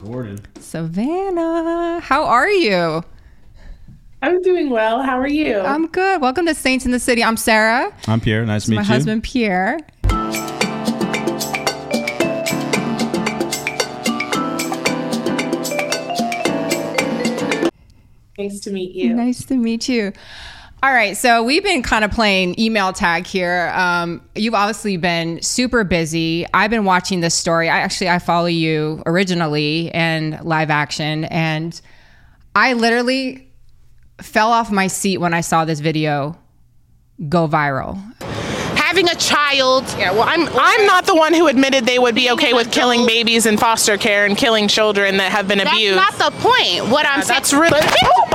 Gordon. Savannah, how are you? I'm doing well. How are you? I'm good. Welcome to Saints in the City. I'm Sarah. I'm Pierre. Nice to meet you. My husband, Pierre. Nice to meet you. Nice to meet you. All right, so we've been kind of playing email tag here. You've obviously been super busy. I've been watching this story. I follow you originally and live action, and I literally fell off my seat when I saw this video go viral. Having a child, I'm not the one who admitted they would be okay with killing babies in foster care and killing children that have been abused. That's not the point. What I'm saying. That's really.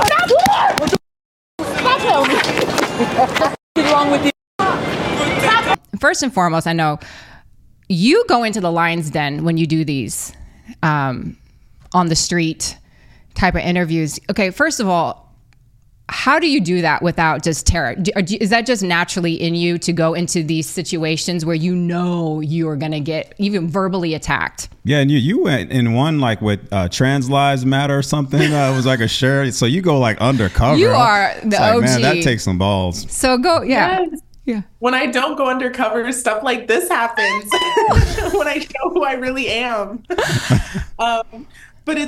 First and foremost, I know you go into the lion's den when you do these on the street type of interviews. Okay, first of all, how do you do that without just terror? Is that just naturally in you to go into these situations where you know you are going to get even verbally attacked? Yeah, and you went in one like with Trans Lives Matter or something. It was like a shirt. So you go like undercover. You are the OG. Man, that takes some balls. So go, yeah. Yes. Yeah. When I don't go undercover, stuff like this happens. When I show who I really am. But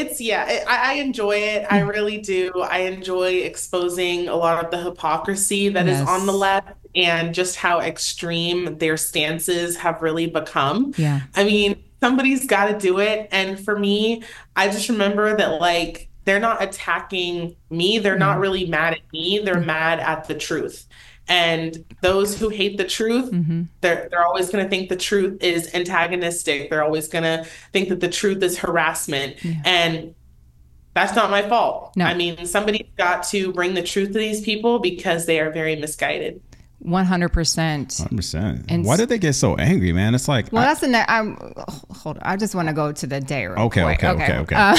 I enjoy it. I really do. I enjoy exposing a lot of the hypocrisy that is on the left and just how extreme their stances have really become. Yeah. I mean, somebody's got to do it. And for me, I just remember that like, they're not attacking me. They're not really mad at me. They're mad at the truth. And those who hate the truth, they're always going to think the truth is antagonistic. They're always going to think that the truth is harassment. Yeah. And that's not my fault. No. I mean, somebody's got to bring the truth to these people because they are very misguided. 100%. 100%. And why did they get so angry, man? It's like, well, that's the next. Hold on. I just want to go to the day real quick. Okay.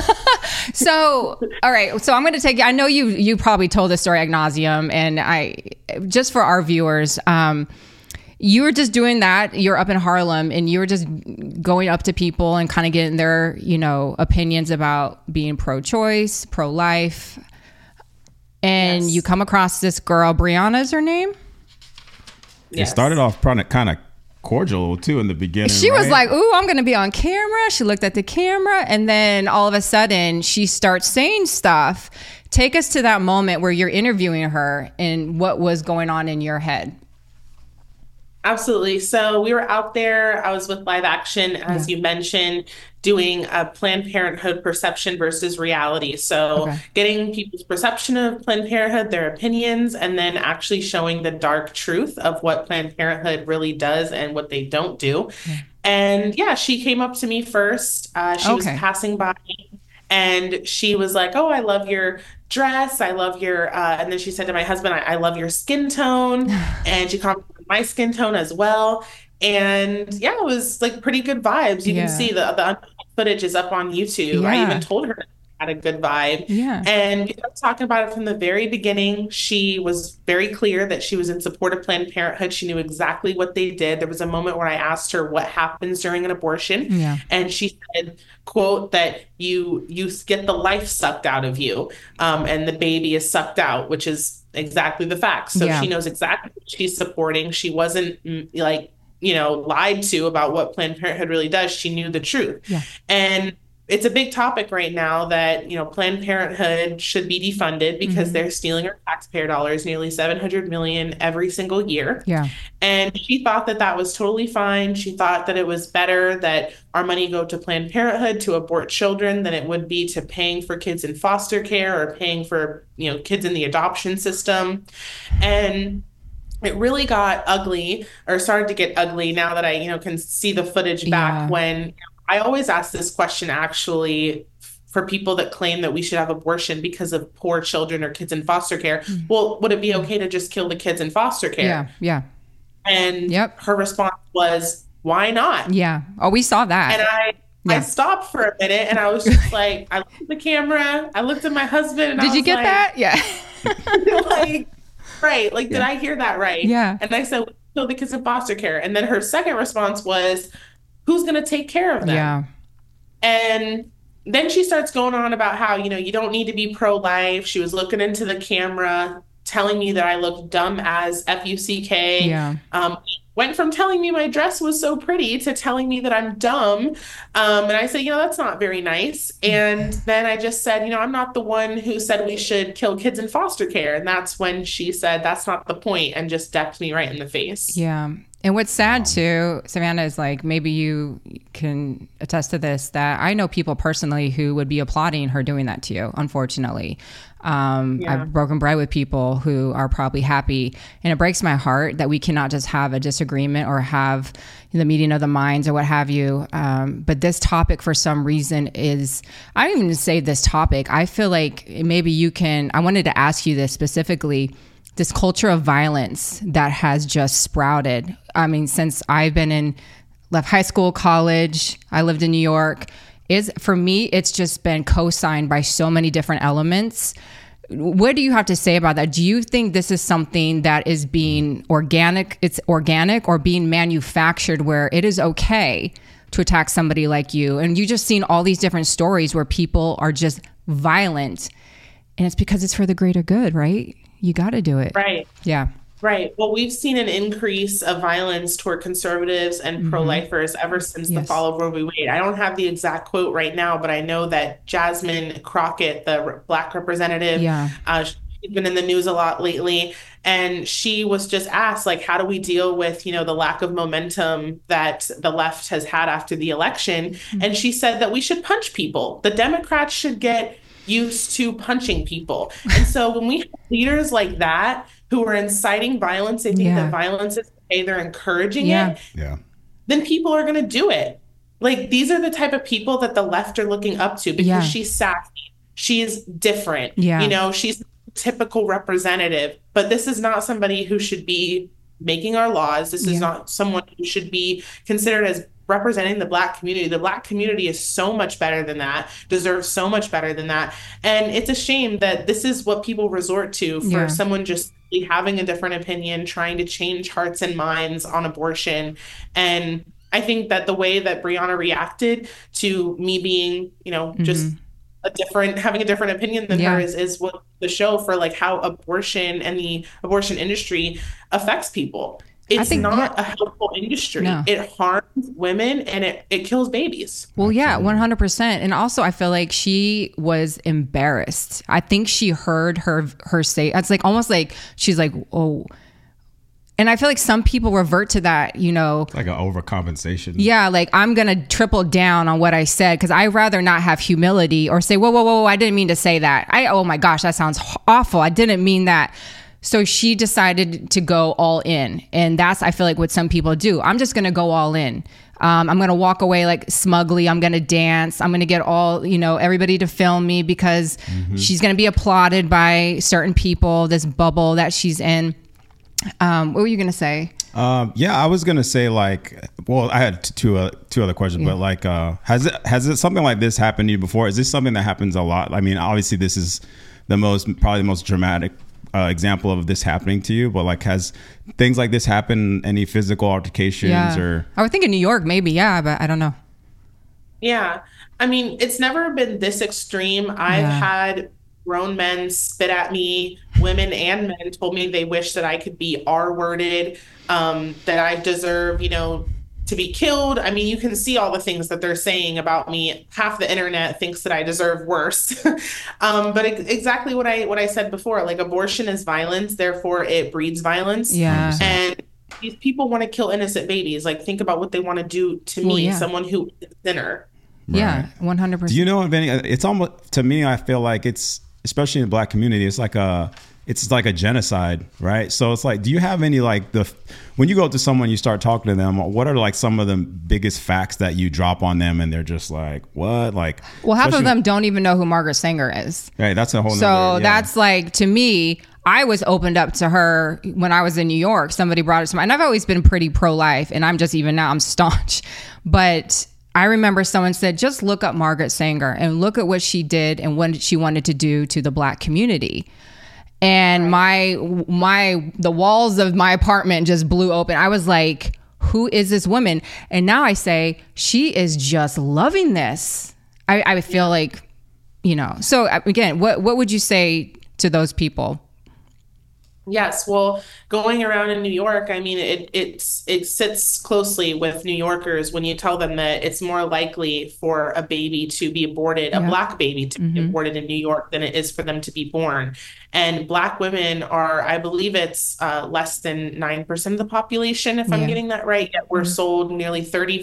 So, all right. So I'm going to take you. I know you probably told this story ad nauseum, and just for our viewers, you were just doing that. You're up in Harlem, and you were just going up to people and kind of getting their, opinions about being pro-choice, pro-life, and you come across this girl. Brianna is her name. It started off kind of cordial too in the beginning. She was like, "Ooh, I'm going to be on camera." She looked at the camera, and then all of a sudden she starts saying stuff. Take us to that moment where you're interviewing her and what was going on in your head. Absolutely. So we were out there. I was with Live Action, as you mentioned, doing a Planned Parenthood perception versus reality. So getting people's perception of Planned Parenthood, their opinions, and then actually showing the dark truth of what Planned Parenthood really does and what they don't do. Yeah. And she came up to me first. She was passing by and she was like, "Oh, I love your dress. I love your," and then she said to my husband, I love your skin tone. And she commented on my skin tone as well. And it was like pretty good vibes. You can see the footage is up on YouTube. I even told her had a good vibe. Yeah. And we started talking about it from the very beginning. She was very clear that she was in support of Planned Parenthood. She knew exactly what they did. There was a moment where I asked her what happens during an abortion. Yeah. And she said, quote, that you get the life sucked out of you. And the baby is sucked out, which is exactly the fact. So she knows exactly what she's supporting. She wasn't lied to about what Planned Parenthood really does. She knew the truth. Yeah. And it's a big topic right now that, Planned Parenthood should be defunded because they're stealing our taxpayer dollars, nearly $700 million every single year. Yeah. And she thought that was totally fine. She thought that it was better that our money go to Planned Parenthood to abort children than it would be to paying for kids in foster care or paying for, kids in the adoption system. And it really got ugly, or started to get ugly now that I, can see the footage back when I always ask this question actually for people that claim that we should have abortion because of poor children or kids in foster care. Well, would it be okay to just kill the kids in foster care? Yeah. And her response was, "Why not?" Yeah. Oh, we saw that. And I stopped for a minute and I was just like, I looked at the camera, I looked at my husband, and did you get that? Yeah. Did I hear that right? Yeah. And I said, "Kill the kids in foster care." And then her second response was, "Who's going to take care of them?" Yeah. And then she starts going on about how, you don't need to be pro-life. She was looking into the camera, telling me that I looked dumb as Fuck. Yeah. Went from telling me my dress was so pretty to telling me that I'm dumb. And I said, that's not very nice. And then I just said, I'm not the one who said we should kill kids in foster care. And that's when she said, that's not the point, and just decked me right in the face. Yeah. And what's sad too, Savannah, is like, maybe you can attest to this, that I know people personally who would be applauding her doing that to you, unfortunately. I've broken bread with people who are probably happy, and it breaks my heart that we cannot just have a disagreement or have the meeting of the minds or what have you. But this topic, for some reason, I don't even say this topic. I feel like maybe I wanted to ask you this specifically, this culture of violence that has just sprouted. I mean, since I've left high school, college, I lived in New York. For me, it's just been co-signed by so many different elements. What do you have to say about that? Do you think this is something that is being organic? It's organic, or being manufactured, where it is okay to attack somebody like you? And you just seen all these different stories where people are just violent, and it's because it's for the greater good, right? You got to do it. Right. Yeah. Right. Well, we've seen an increase of violence toward conservatives and pro-lifers ever since the fall of Roe v. Wade. I don't have the exact quote right now, but I know that Jasmine Crockett, the Black representative, she's been in the news a lot lately. And she was just asked, like, how do we deal with, the lack of momentum that the left has had after the election? And she said that we should punch people. The Democrats should get used to punching people. And so when we have leaders like that who are inciting violence, they think that violence is okay, they're encouraging it, then people are going to do it. Like, these are the type of people that the left are looking up to, because she's sassy, she's different, she's typical representative. But this is not somebody who should be making our laws. This is not someone who should be considered as representing the Black community. The Black community is so much better than that, deserves so much better than that. And it's a shame that this is what people resort to for someone just having a different opinion, trying to change hearts and minds on abortion. And I think that the way that Breonna reacted to me being, just having a different opinion than her is what the show for, like, how abortion and the abortion industry affects people. It's not a helpful industry. No. It harms women, and it kills babies. Well, 100%. And also, I feel like she was embarrassed. I think she heard her say, it's like almost like she's like, oh. And I feel like some people revert to that, It's like an overcompensation. Yeah, like, I'm going to triple down on what I said, because I'd rather not have humility or say, whoa, I didn't mean to say that. Oh my gosh, that sounds awful. I didn't mean that. So she decided to go all in. And that's, I feel like, what some people do. I'm just going to go all in. I'm going to walk away like smugly. I'm going to dance. I'm going to get all, everybody to film me, because she's going to be applauded by certain people, this bubble that she's in. What were you going to say? I was going to say, like, well, I had two other questions, but like, has it something like this happened to you before? Is this something that happens a lot? I mean, obviously this is probably the most dramatic example of this happening to you, but like, has things like this happened? Any physical altercations or? I would think in New York, maybe, but I don't know. Yeah, I mean, it's never been this extreme. I've had grown men spit at me. Women and men told me they wish that I could be R-worded, that I deserve, to be killed. I mean, you can see all the things that they're saying about me. Half the internet thinks that I deserve worse. But exactly what I said before, like, abortion is violence, therefore it breeds violence. Yeah. And these people want to kill innocent babies. Like, think about what they want to do to me, someone who is a sinner. Right. Yeah, 100%. Do you know of any? It's almost, to me, I feel like it's, especially in the Black community, it's like a genocide, right? So it's like, do you have any, like, when you go up to someone, you start talking to them, what are like some of the biggest facts that you drop on them, and they're just like, what? Like, well, half of them don't even know who Margaret Sanger is. Right, that's a whole nother. So that's like, to me, I was opened up to her when I was in New York. Somebody brought it to me, and I've always been pretty pro-life, and I'm just, even now, I'm staunch. But I remember someone said, just look up Margaret Sanger and look at what she did and what she wanted to do to the Black community. And the walls of my apartment just blew open. I was like, who is this woman? And now I say, she is just loving this. I feel like, so again, what would you say to those people? Yes, well, going around in New York, I mean, it sits closely with New Yorkers when you tell them that it's more likely for a baby to be aborted, a Black baby to be aborted in New York than it is for them to be born. And Black women are, I believe it's less than 9% of the population, if I'm getting that right. Yet we're sold nearly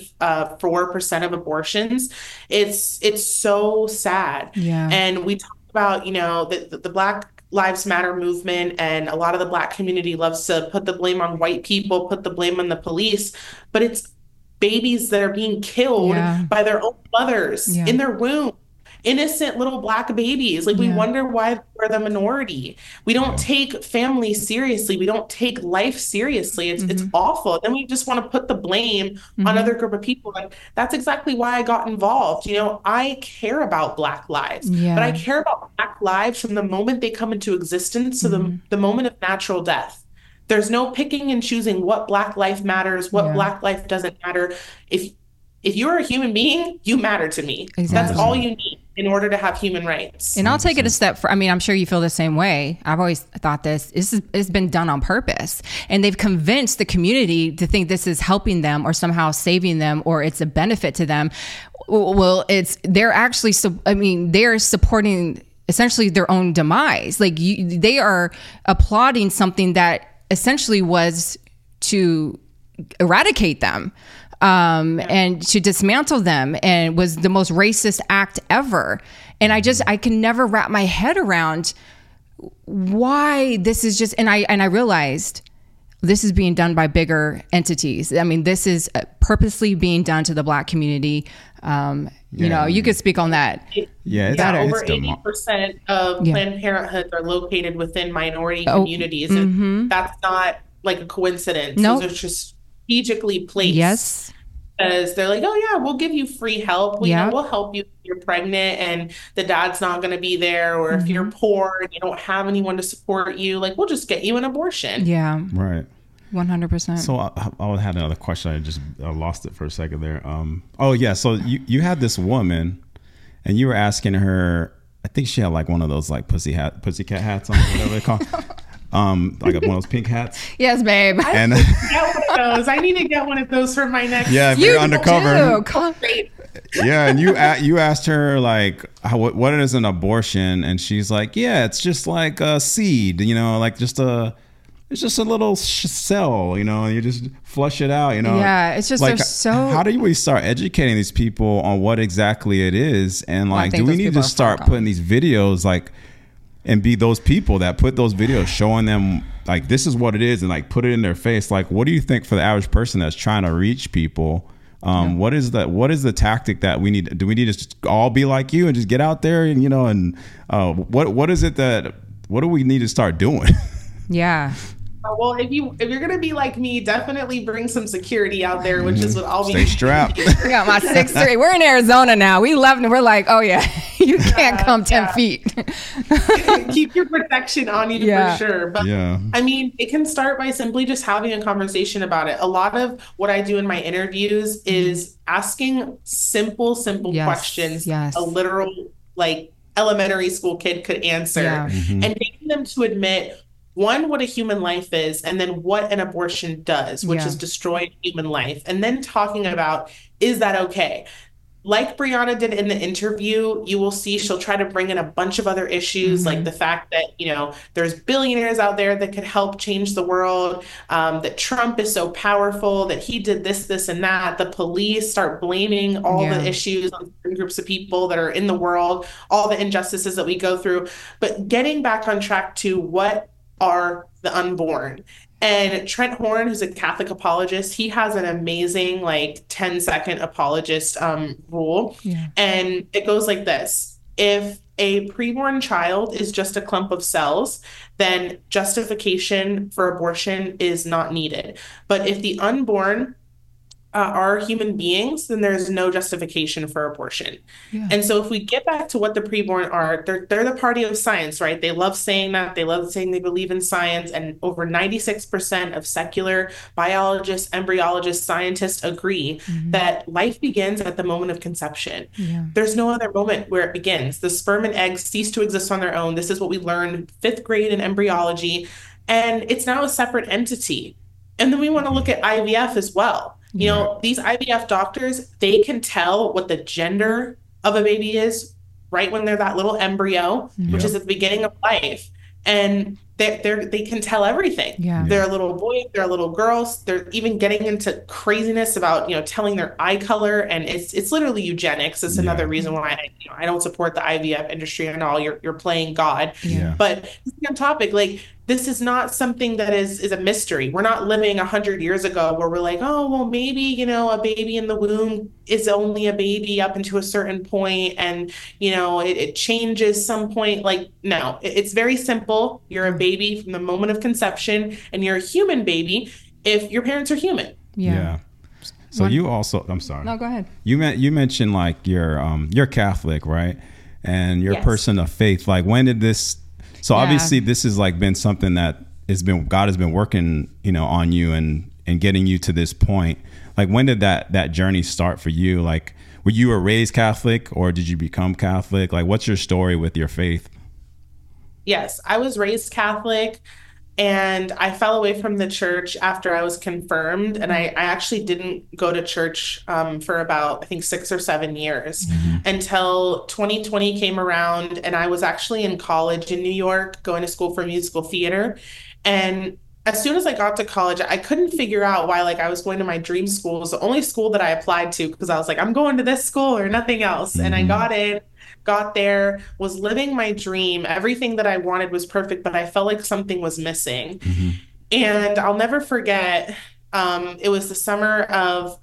34% of abortions. It's so sad. Yeah. And we talk about, the Black Lives Matter movement, and a lot of the Black community loves to put the blame on white people, put the blame on the police, but it's babies that are being killed by their own mothers in their womb. Innocent little Black babies. Like, we wonder why we're the minority. We don't take family seriously. We don't take life seriously. It's awful. Then we just want to put the blame on other group of people. And that's exactly why I got involved. I care about Black lives, but I care about Black lives from the moment they come into existence to the moment of natural death. There's no picking and choosing what Black life matters, what Black life doesn't matter. If you're a human being, you matter to me. Exactly. That's all you need in order to have human rights. And I'll take it a step for, I'm sure you feel the same way. I've always thought it's been done on purpose. And they've convinced the community to think this is helping them or somehow saving them or it's a benefit to them. Well, they're actually, they're supporting essentially their own demise. Like they are applauding something that essentially was to eradicate them. And to dismantle them, and was the most racist act ever. And I can never wrap my head around why this is just, and I realized this is being done by bigger entities. This is purposely being done to the Black community. You could speak on that. Over 80% of Planned Parenthood are located within minority communities. And that's not like a coincidence. Nope. Those are just strategically placed. Yes. Because they're like, oh yeah, we'll give you free help. We'll help you if you're pregnant and the dad's not going to be there, or if you're poor and you don't have anyone to support you, like we'll just get you an abortion. Yeah. Right. 100%. So I had another question. I lost it for a second there. So you had this woman and you were asking her, I think she had like one of those like pussycat hats on, whatever they call. Like one of those pink hats. Yes, babe. I need to get one of those. I need to get one of those for my next. Yeah, if you're undercover. Do. Yeah, and you asked her like, what is an abortion, and she's like, yeah, it's just like a seed, like it's just a little cell, and you just flush it out, Yeah, it's just like, they're how do we start educating these people on what exactly it is, and like, do we need to start putting these videos like? And be those people that put those videos showing them like this is what it is and like put it in their face. Like, what do you think for the average person that's trying to reach people? What is the tactic that we need? Do we need to just all be like you and just get out there and what is it what do we need to start doing? Yeah. Well, if you're gonna be like me, definitely bring some security out there, which is what I'll be. Stay strapped. I got my 6'3". We're in Arizona now. We love it. We're like, oh yeah, you can't come 10 feet. Keep your protection on you for sure. But it can start by simply just having a conversation about it. A lot of what I do in my interviews is asking simple questions. Yes. A literal like elementary school kid could answer, and getting them to admit. One, what a human life is, and then what an abortion does, which is destroy human life. And then talking about, is that okay? Like Brianna did in the interview, you will see she'll try to bring in a bunch of other issues, like the fact that, there's billionaires out there that could help change the world, that Trump is so powerful, that he did this, and that. The police start blaming all the issues on certain groups of people that are in the world, all the injustices that we go through. But getting back on track to what are the unborn. And Trent Horn, who's a Catholic apologist, he has an amazing 10-second apologist rule. Yeah. And it goes like this. If a preborn child is just a clump of cells, then justification for abortion is not needed. But if the unborn are human beings, then there's no justification for abortion. Yeah. And so if we get back to what the preborn are, they're the party of science, right? They love saying that. They love saying they believe in science. And over 96% of secular biologists, embryologists, scientists agree that life begins at the moment of conception. Yeah. There's no other moment where it begins. The sperm and egg cease to exist on their own. This is what we learned 5th grade in embryology. And it's now a separate entity. And then we want to look at IVF as well. You know, these IVF doctors, they can tell what the gender of a baby is right when they're that little embryo, which is at the beginning of life. And they can tell everything. Yeah. They're a little boy, they're a little girls. They're even getting into craziness about, you know, telling their eye color. And it's literally eugenics. It's another reason why I don't support the IVF industry at all. You're playing God. Yeah. But on topic, like, this is not something that is a mystery. We're not living 100 years ago where we're like, oh, well, maybe, you know, a baby in the womb is only a baby up until a certain point, and, you know, it changes some point. Like, no, it's very simple. You're a baby from the moment of conception, and you're a human baby if your parents are human. Yeah. So you also, I'm sorry. No, go ahead. You mentioned like you're Catholic, right? And you're a person of faith. Like, when did this? So obviously this has like been something that God has been working, you know, on you and getting you to this point. Like, when did that journey start for you? Like, were you raised Catholic, or did you become Catholic? Like, what's your story with your faith? Yes, I was raised Catholic, and I fell away from the church after I was confirmed. And I actually didn't go to church for about, I think, 6 or 7 years until 2020 came around. And I was actually in college in New York, going to school for musical theater. And as soon as I got to college, I couldn't figure out why, like, I was going to my dream school. It was the only school that I applied to, because I was like, I'm going to this school or nothing else. And I got there, was living my dream. Everything that I wanted was perfect, but I felt like something was missing. And I'll never forget, it was the summer of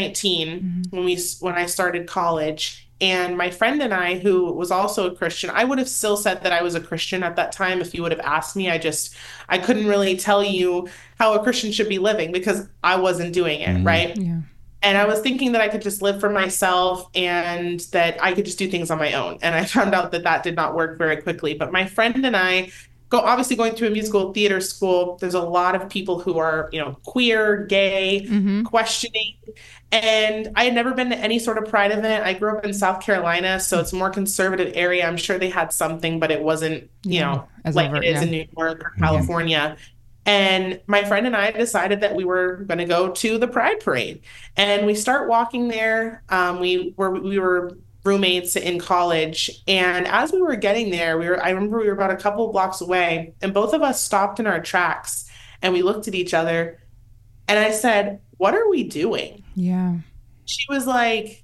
2019 when I started college. And my friend and I, who was also a Christian, I would have still said that I was a Christian at that time if you would have asked me. I couldn't really tell you how a Christian should be living because I wasn't doing it, right? Yeah. And I was thinking that I could just live for myself and that I could just do things on my own. And I found out that did not work very quickly. But my friend and I, obviously going to a musical theater school, there's a lot of people who are, you know, queer, gay, questioning. And I had never been to any sort of pride event. I grew up in South Carolina, so it's a more conservative area. I'm sure they had something, but it wasn't, you know, like it is in New York or California. And my friend and I decided that we were going to go to the Pride Parade, and we start walking there. We were roommates in college, and as we were getting there, I remember we were about a couple of blocks away, and both of us stopped in our tracks, and we looked at each other, and I said, "What are we doing?" Yeah. She was like,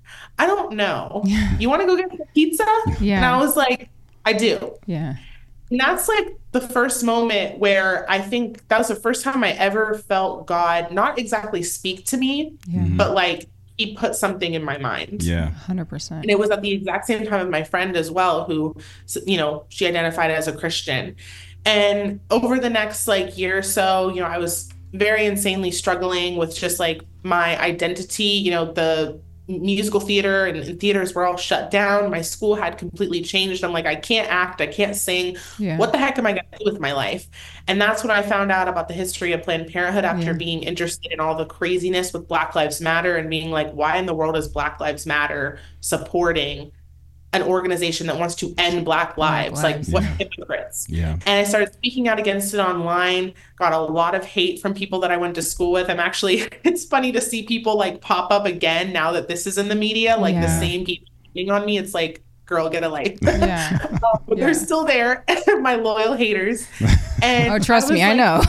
"I don't know. You want to go get some pizza?" Yeah. And I was like, "I do." Yeah. And that's like the first moment where I think that was the first time I ever felt God not exactly speak to me, but like he put something in my mind. Yeah. 100%. And it was at the exact same time with my friend as well, who, you know, she identified as a Christian. And over the next like year or so, you know, I was very insanely struggling with just like my identity. You know, the musical theater and theaters were all shut down. My school had completely changed. I'm like, I can't act, I can't sing. Yeah. What the heck am I going to do with my life? And that's when I found out about the history of Planned Parenthood after being interested in all the craziness with Black Lives Matter and being like, why in the world is Black Lives Matter supporting an organization that wants to end Black lives? Like, what hypocrites? Yeah. And I started speaking out against it online, got a lot of hate from people that I went to school with. It's funny to see people like pop up again now that this is in the media, like the same people hating on me. It's like, girl, get a life. Yeah. But they're still there, my loyal haters. And trust me, I know.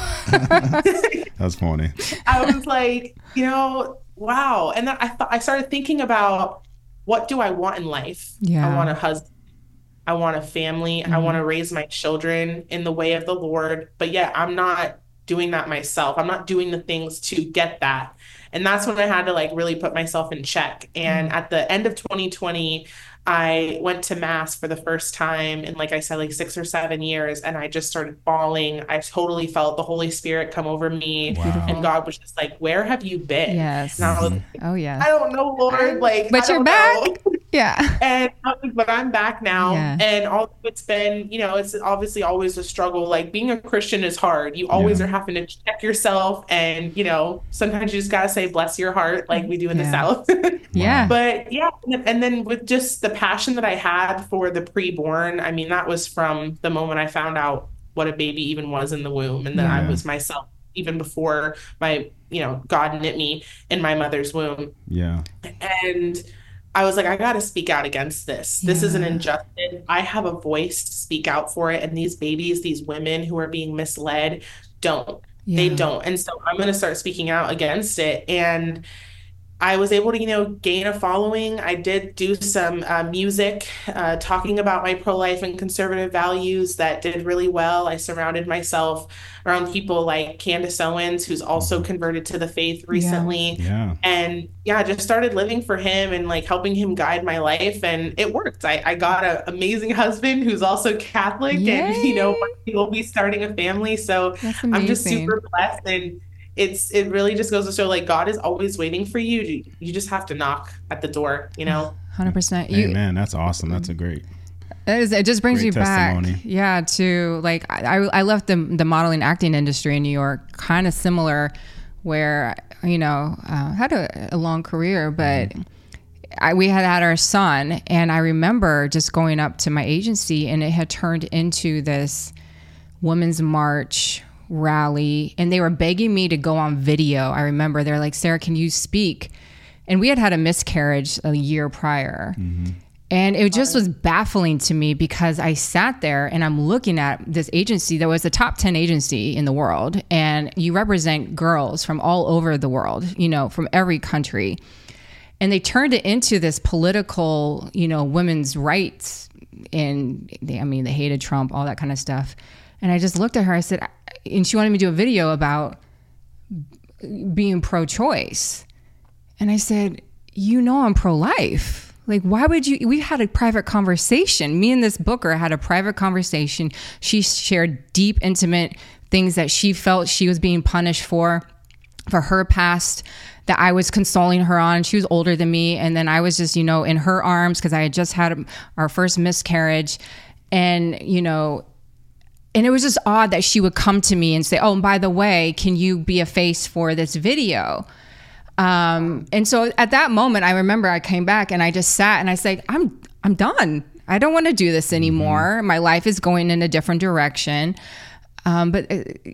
That's funny. I was like, you know, wow. And then I started thinking about, what do I want in life? Yeah. I want a husband. I want a family. I want to raise my children in the way of the Lord. But yet I'm not doing that myself. I'm not doing the things to get that. And that's when I had to like really put myself in check. And at the end of 2020, I went to mass for the first time in, like I said, like 6 or 7 years, and I just started bawling. I totally felt the Holy Spirit come over me. Wow. And God was just like, where have you been? Yes. And I was like, Oh, yeah. I don't know, Lord. Like, But I you're don't back. know. Yeah. And but I'm back now. Yeah. And although it's been, it's obviously always a struggle. Like, being a Christian is hard. You always are having to check yourself, and sometimes you just gotta say bless your heart, like we do in the South. Yeah. But yeah, and then with just the passion that I had for the preborn, I mean, that was from the moment I found out what a baby even was in the womb, and then I was myself even before my God knit me in my mother's womb. Yeah. And I was like, I got to speak out against this. This is an injustice. I have a voice to speak out for it. And these babies, these women who are being misled, don't. They don't. And so I'm going to start speaking out against it. And I was able to, gain a following. I did do some music talking about my pro-life and conservative values that did really well. I surrounded myself around people like Candace Owens, who's also converted to the faith recently. Yeah. And just started living for him and like helping him guide my life. And it worked. I got an amazing husband who's also Catholic. Yay. And, we'll be starting a family. So I'm just super blessed. And it really just goes to show, like, God is always waiting for you. You just have to knock at the door, 100%. Amen. That's awesome. That's a great. It just brings you testimony. back. Yeah. To like, I left the modeling acting industry in New York, kind of similar, where, had a long career, but we had our son, and I remember just going up to my agency, and it had turned into this women's march rally, and they were begging me to go on video. I remember they're like, Sarah, can you speak? And we had a miscarriage a year prior. And it just was baffling to me, because I sat there and I'm looking at this agency that was a top 10 agency in the world, and you represent girls from all over the world, from every country. And they turned it into this political, women's rights, and they hated Trump, all that kind of stuff. And I just looked at her, I said, and she wanted me to do a video about being pro-choice. And I said, I'm pro-life. Like, why would you? We had a private conversation. Me and this booker had a private conversation. She shared deep, intimate things that she felt she was being punished for her past, that I was consoling her on. She was older than me. And then I was just, in her arms, because I had just had our first miscarriage. And, and it was just odd that she would come to me and say, oh, and by the way, can you be a face for this video? And so at that moment, I remember I came back and I just sat and I said, I'm done. I don't want to do this anymore. My life is going in a different direction. But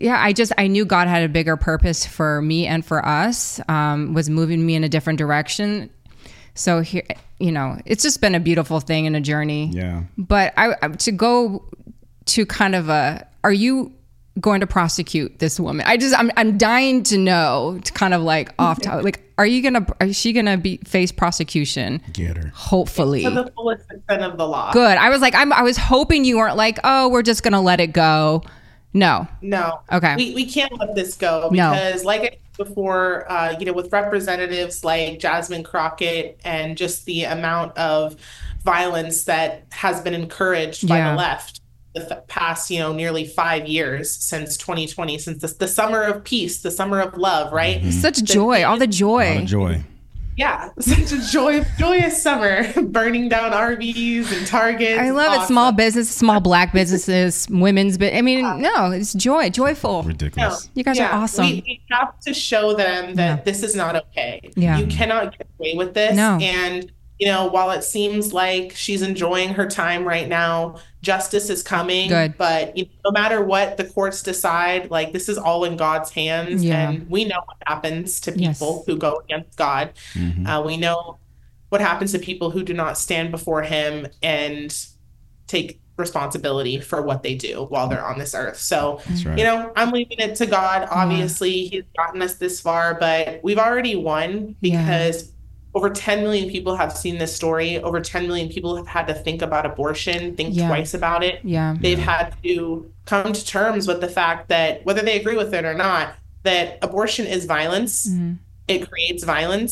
I knew God had a bigger purpose for me and for us, was moving me in a different direction. So here, it's just been a beautiful thing and a journey. Yeah. But to go to kind of are you going to prosecute this woman? I'm dying to know, to kind of like off topic, like, is she gonna face prosecution? Get her. Hopefully. To the fullest extent of the law. Good. I was like, I was hoping you weren't like, oh, we're just gonna let it go. No. Okay. We can't let this go, because like I said before, with representatives like Jasmine Crockett, and just the amount of violence that has been encouraged by the left the past, nearly 5 years since 2020, since the summer of peace, the summer of love, right? Mm-hmm. Such joy, all the joy. A lot of joy. Yeah, such a joyous summer, burning down RVs and Targets. I love it. Small business, small Black businesses, women's, but no, it's joyful. Ridiculous. No, you guys are awesome. We have to show them that this is not okay. Yeah. You cannot get away with this. No. And, while it seems like she's enjoying her time right now, justice is coming. Good. But no matter what the courts decide, like, this is all in God's hands. Yeah. And we know what happens to people who go against God. We know what happens to people who do not stand before him and take responsibility for what they do while they're on this earth. So, right. I'm leaving it to God. Obviously, he's gotten us this far, but we've already won, because over 10 million people have seen this story. Over 10 million people have had to think about abortion, think twice about it. Yeah. They've had to come to terms with the fact that, whether they agree with it or not, that abortion is violence. It creates violence.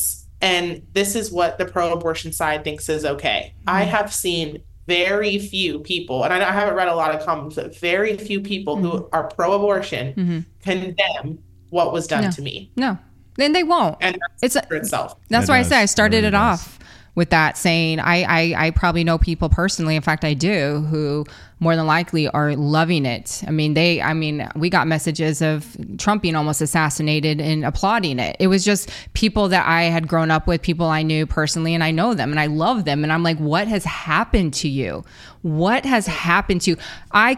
And this is what the pro-abortion side thinks is okay. I have seen very few people, and I haven't read a lot of comments, but very few people who are pro-abortion condemn what was done to me. No, then they won't. And that's for itself. That's why I say I started it off with that, saying I probably know people personally, in fact I do, who more than likely are loving it. I mean, we got messages of Trump being almost assassinated and applauding it. It was just people that I had grown up with, people I knew personally, and I know them and I love them. And I'm like, what has happened to you? What has happened to you? I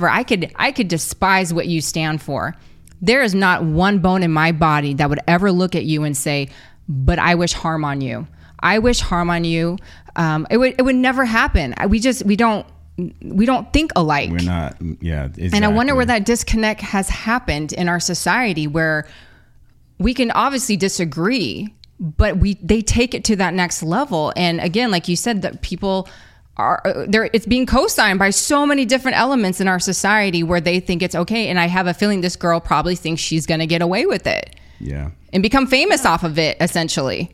could despise what you stand for. There is not one bone in my body that would ever look at you and say, but I wish harm on you. I wish harm on you. It would never happen. We don't think alike. We're not. Yeah. Exactly. And I wonder where that disconnect has happened in our society, where we can obviously disagree, but they take it to that next level. And again, like you said, that people are there. It's being co-signed by so many different elements in our society where they think it's okay. And I have a feeling this girl probably thinks she's going to get away with it. Yeah. And become famous off of it, essentially.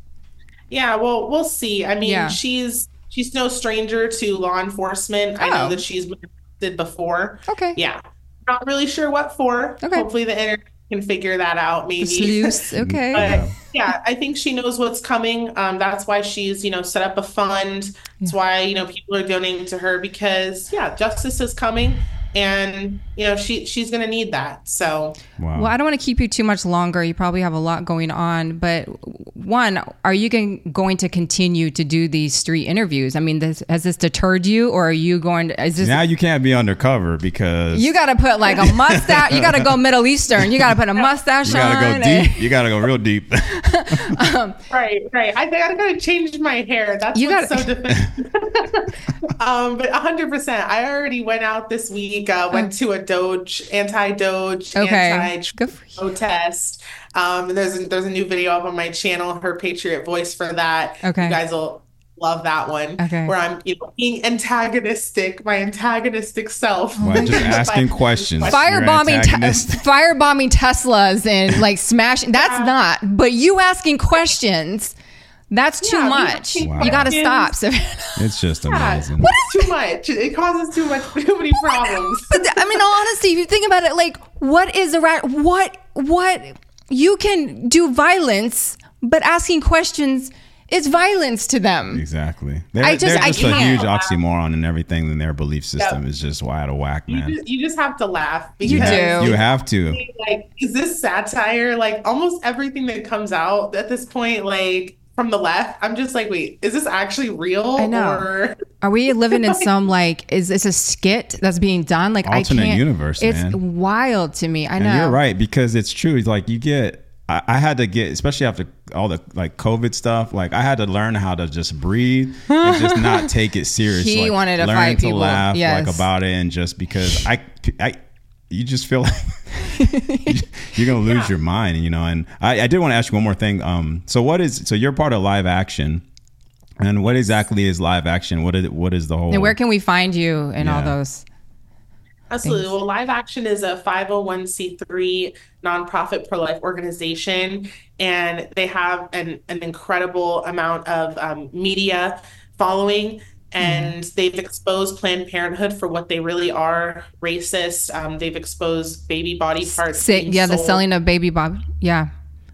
Yeah, well, we'll see. I mean, she's no stranger to law enforcement. I know that she's been arrested before. Okay. Yeah. Not really sure what for. Okay. Hopefully the internet can figure that out, maybe. Sleuths. Okay. But yeah, I think she knows what's coming. That's why she's, set up a fund. That's why, people are donating to her because, justice is coming. And, she's going to need that. So, Well, I don't want to keep you too much longer. You probably have a lot going on. But one, are you going to continue to do these street interviews? I mean, has this deterred you, or are you going to... Now you can't be undercover because... You got to put like a mustache. You got to go Middle Eastern. You got to put a mustache on. You got to go deep. You got to go real deep. Right. I think I got to change my hair. That's what's so defensive. But 100%. I already went out this week. Went to a anti-Doge, protest. And there's a new video up on my channel, Her Patriot Voice, for that. Okay. You guys will love that one. Okay. Where I'm being antagonistic, my antagonistic self. Well, just asking questions. Firebombing Teslas and like smashing. That's not. But you asking questions. That's too much. Wow. You got to stop. It's just amazing. What is too much? It causes too many problems. But I mean, honestly, if you think about it, like, what is what you can do violence, but asking questions is violence to them. Exactly. They're just a huge oxymoron in everything, and their belief system is just out of whack, man. You just have to laugh. You do. You have to. Like, is this satire? Like, almost everything that comes out at this point, like, from the left, I'm just like, wait, is this actually real? I know. Or... Are we living in some is this a skit that's being done? Like, alternate I can't. Universe, it's man. Wild to me. I know. And you're right, because it's true. It's like I had to get, especially after all the like COVID stuff, like I had to learn how to just breathe and just not take it serious. He wanted to learn fight to people. laugh Yes. about it, and just because you just feel like you're gonna lose your mind, And I did want to ask you one more thing. So you're part of Live Action, and what exactly is Live Action? What is the whole? And where can we find you and all those? Absolutely. Well, Live Action is a 501c3 nonprofit pro-life organization, and they have an incredible amount of media following. And they've exposed Planned Parenthood for what they really are, racist. They've exposed baby body parts. The selling of baby body. Yeah.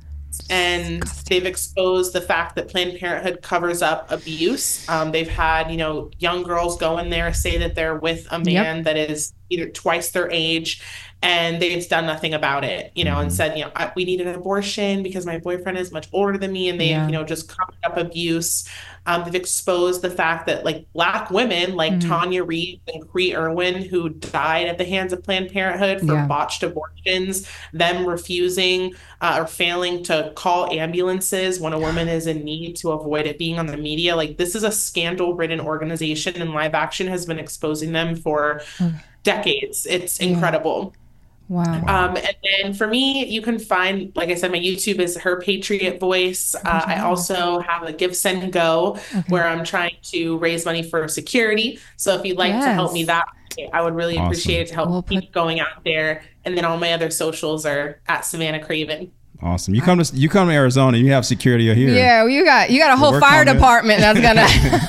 And they've exposed the fact that Planned Parenthood covers up abuse. They've had, young girls go in there, say that they're with a man that is either twice their age, and they've done nothing about it, and said, we need an abortion because my boyfriend is much older than me, and they've, just covered up abuse. They've exposed the fact that like Black women like Tanya Reid and Cree Irwin, who died at the hands of Planned Parenthood for botched abortions, them refusing or failing to call ambulances when a woman is in need to avoid it being on the media. Like, this is a scandal-ridden organization, and Live Action has been exposing them for decades. It's incredible. Wow. And then for me, you can find, like I said, my YouTube is Her Patriot Voice. I also have a Give, Send, Go, where I'm trying to raise money for security. So if you'd like to help me that way, I would really appreciate it to help keep going out there. And then all my other socials are at Savannah Craven. Awesome. You come to Arizona, you have security here. Yeah, well, you got a whole fire department that's gonna.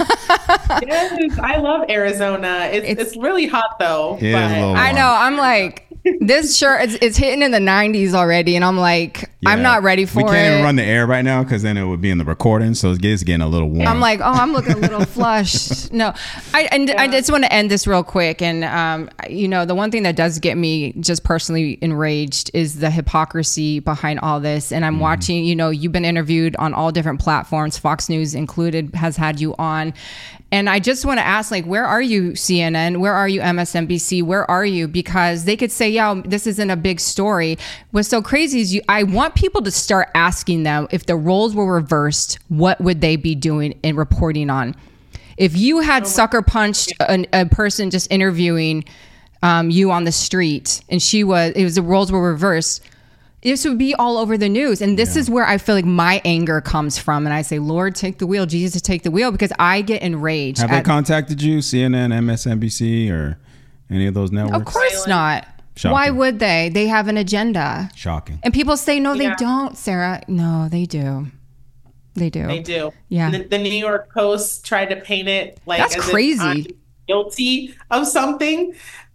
Yes, I love Arizona. It's really hot though. Yeah, I know. I'm like, this shirt it's hitting in the 90s already, and I'm like, I'm not ready for it. We can't even run the air right now because then it would be in the recording, so it's getting a little warm. I'm like, I'm looking a little flushed. No, I just want to end this real quick, and the one thing that does get me just personally enraged is the hypocrisy behind all this. And I'm watching, you've been interviewed on all different platforms, Fox News included has had you on. And I just want to ask, like, where are you, CNN? Where are you, MSNBC? Where are you? Because they could say, yeah, this isn't a big story. What's so crazy is I want people to start asking them, if the roles were reversed, what would they be doing and reporting on? If you had sucker punched a person just interviewing you on the street, and the roles were reversed, this would be all over the news. And this is where I feel like my anger comes from. And I say, Lord, take the wheel. Jesus, take the wheel, because I get enraged. Have they contacted you, CNN, MSNBC, or any of those networks? Of course not. Shocking. Why would they? They have an agenda. Shocking. And people say, no, they don't, Sarah. No, they do. They do. They do. Yeah. The New York Post tried to paint it like that's crazy. I'm guilty of something.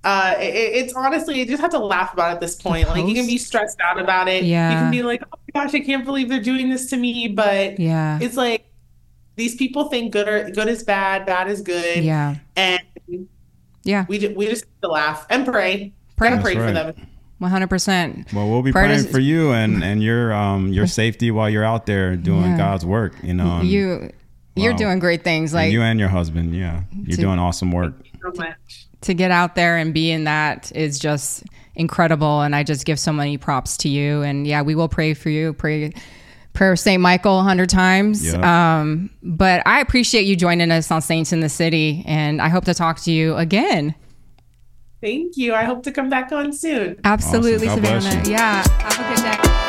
It's honestly, you just have to laugh about it at this point. Like, you can be stressed out about it. Yeah. You can be like, oh my gosh, I can't believe they're doing this to me. But it's like, these people think good is bad is good. Yeah. And we just have to laugh and pray. Pray for them. 100%. Well, we'll be praying for you and your safety while you're out there doing God's work. You're doing great things. Like, and you and your husband. Yeah. You're doing awesome work. Thank you so much. To get out there and be in that is just incredible. And I just give so many props to you. And we will pray for you. Prayer of St. Michael 100 times. Yep. But I appreciate you joining us on Saints in the City. And I hope to talk to you again. Thank you. I hope to come back on soon. Absolutely, awesome. Savannah. Yeah. Have a good day.